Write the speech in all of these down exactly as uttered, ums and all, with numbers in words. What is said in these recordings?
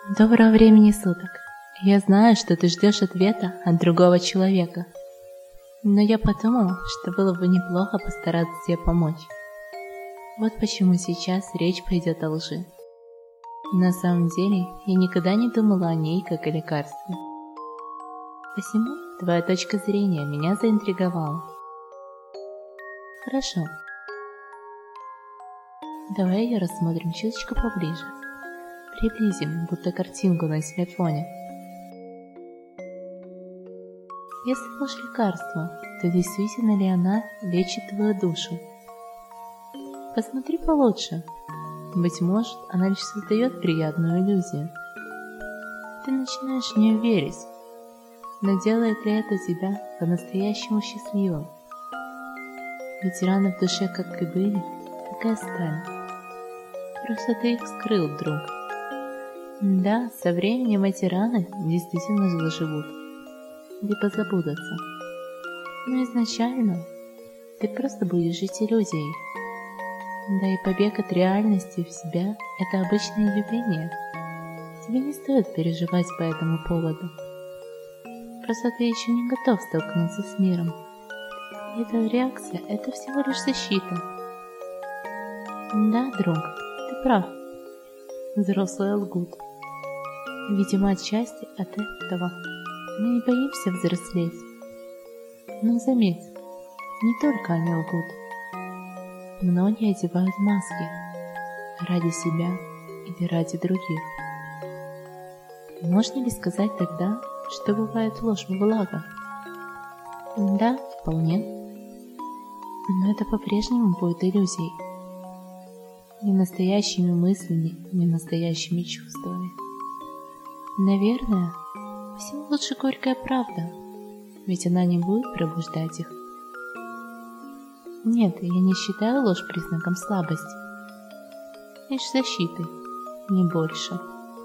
Доброго времени суток. Я знаю, что ты ждешь ответа от другого человека. Но я подумала, что было бы неплохо постараться тебе помочь. Вот почему сейчас речь пойдет о лжи. На самом деле, я никогда не думала о ней как о лекарстве. Посему твоя точка зрения меня заинтриговала. Хорошо. Давай ее рассмотрим чуточку поближе. Приблизим, будто картинку на телефоне. Если ложь лекарство, то действительно ли она лечит твою душу? Посмотри получше. Быть может, она лишь создает приятную иллюзию. Ты начинаешь в нее верить, но делает ли это тебя по-настоящему счастливым? Ведь раны в душе как и были, так и остались. Просто ты их скрыл, друг. Да, со временем эти раны действительно заживут, либо забудутся. Но изначально ты просто будешь жить иллюзией. Да и побег от реальности в себя – это обычное явление. Тебе не стоит переживать по этому поводу. Просто ты еще не готов столкнуться с миром. И эта реакция – это всего лишь защита. Да, друг, ты прав. Взрослые лгут. Видимо, отчасти от этого мы не боимся взрослеть. Но заметь, не только они лгут. Многие одевают маски ради себя или ради других. Можно ли сказать тогда, что бывает ложь в благо? Да, вполне. Но это по-прежнему будет иллюзией. Не настоящими мыслями, не настоящими чувствами. Наверное, всем лучше горькая правда, ведь она не будет пробуждать их. Нет, я не считаю ложь признаком слабости, лишь защитой, не больше.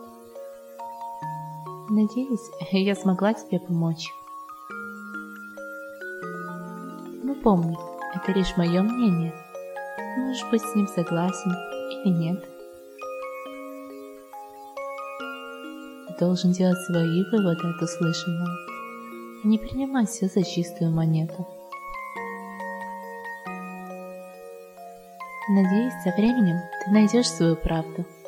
Надеюсь, я смогла тебе помочь. Но помни, это лишь мое мнение. Можешь быть с ним согласен или нет. Ты должен делать свои выводы от услышанного, а не принимать все за чистую монету. Надеюсь, со временем ты найдешь свою правду.